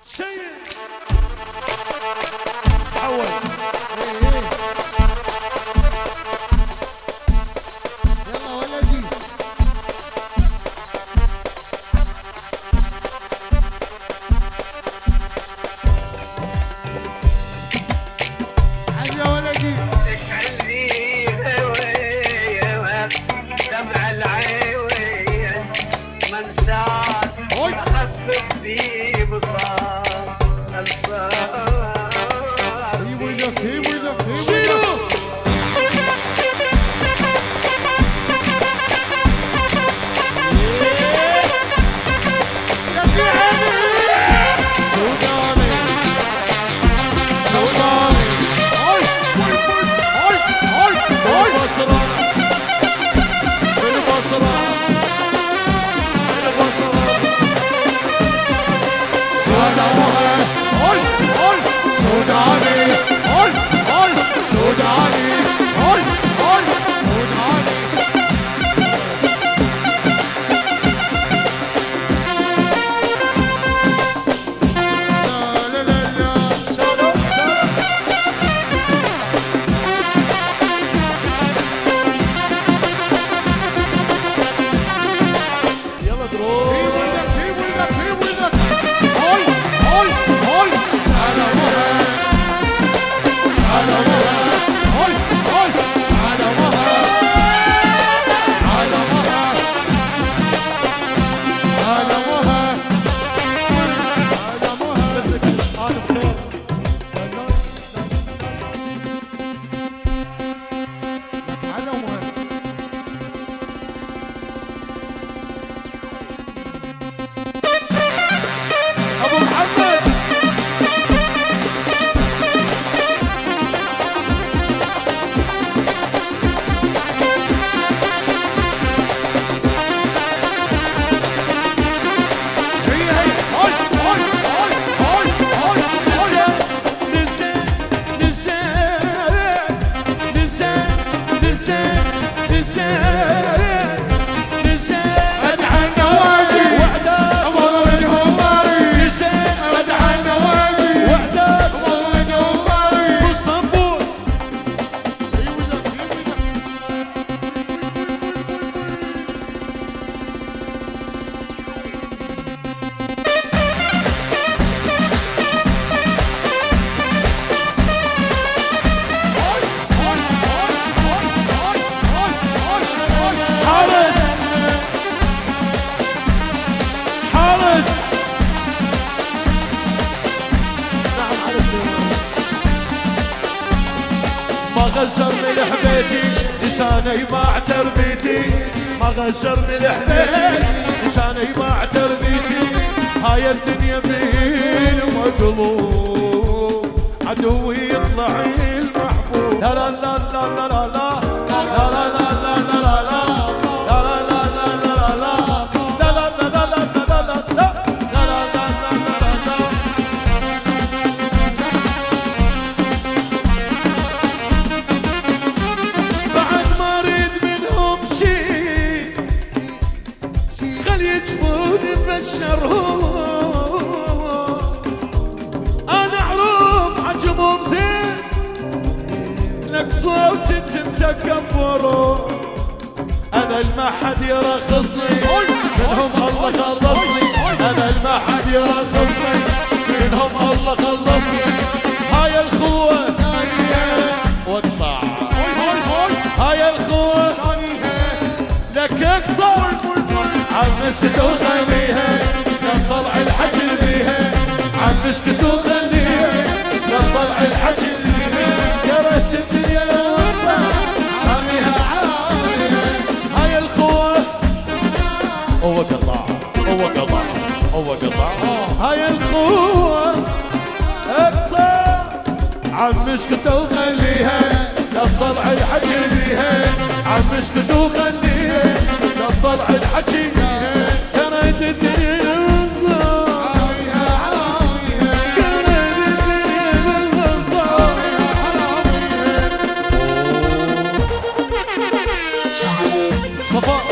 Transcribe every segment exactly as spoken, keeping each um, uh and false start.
سيد حول يلا ولدي عاد يا ولدي تخلي هوايا دمع العيوية منساك أخفف في بصار الصار هي وينك هي وينك هي شيلو وينك سوداني سوداني هاي هاي هاي هاي البصرة البصرة البصرة سوداني هاي هاي سوداني هاي هاي سوداني هاي هاي سوداني لا لا لا لا سولو سولو يلا هي دروب وينك هي وينك هي وينك هاي هاي هاي هذا وهذا هذا وهذا هاي هاي هذا وهذا هذا وهذا هذا وهذا هذا وهذا مسك هذا بخير هذا وهذا ابو محمد هي هي هاي هاي هاي هاي هاي هاي لسان لسان لسان لسان لسان لسان ادعى النوادي وحدة ولدهم ماري لسان ادعى النوادي وحدة ولدهم ماري اسطنبول هي وينك هي وينك حارس حارس نعم حارس ما غزرني لحبيتي لساني باع تربيتي ما غزرني لحبيتي لساني باع تربيتي هاي الدنيا بين مقلوب عدوي يطلع المحبوب لا لا لا لا لا لا لا لا لا لا لا لا لا بعد ما اريد منهم شي خلي يجفوني بشرهم انا اعرف عجبهم زين لك صوتك انت تكبروا انا الما حد يرخصني منهم الله خلصني انا الما حد يرخصني منهم الله خلصني هاي الخوة واقطع هاي الخوة لك اكثر عم اسكت وخليها لا تطلع الحكي بيها عم اسكت وخليها لا تطلع الحكي بيها كرهت الدنيا الوسع رميها على هاي الخوة هو قطع هو قطع هو قطع هاي الخوة اقطع عم اسكت وخليها لا تطلع الحكي بيها عم اسكت وخليها لا تطلع الحكي بيها كرهت الدنيا الوسع كرهت الدنيا الوسع صفاء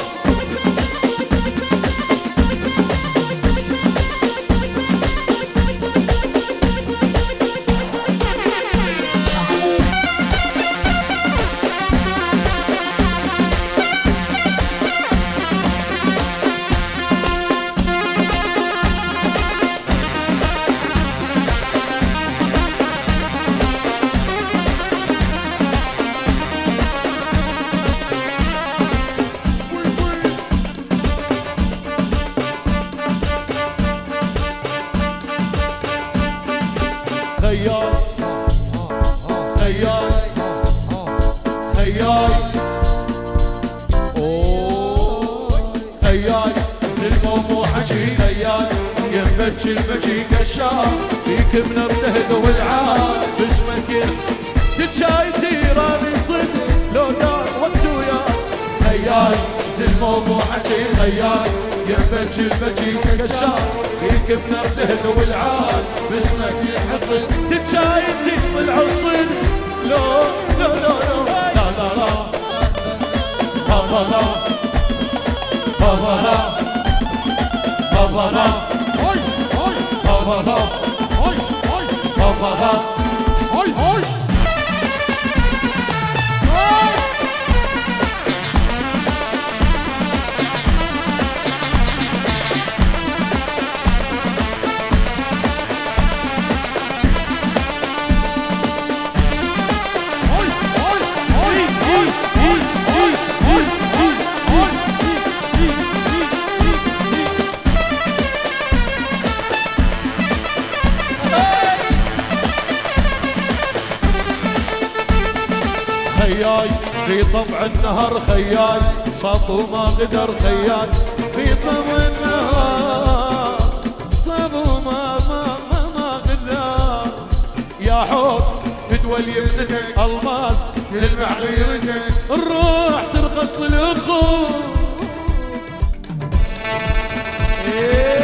يبكي البكي كشار فيك من الرهد والعار باسمك تتشاي تيراني صدق لو دار وقت وياك خيال زي الموضوع حكي خيال يبكي البكي كشار فيك من الرهد والعار باسمك ينحصد تتشاي تيراني العصر لو لو لو لو لا لا لا لا لا لا لا لا هاي هاي لا هاي هاي لا هاي هاي خياي في طبع النهر خياي صاب وما قدر خياي في طبع النهر صاب وما ما ما ما قدر يا حب تدول يمنتك الماس يلمع غيرتك الروح ترخص للاخو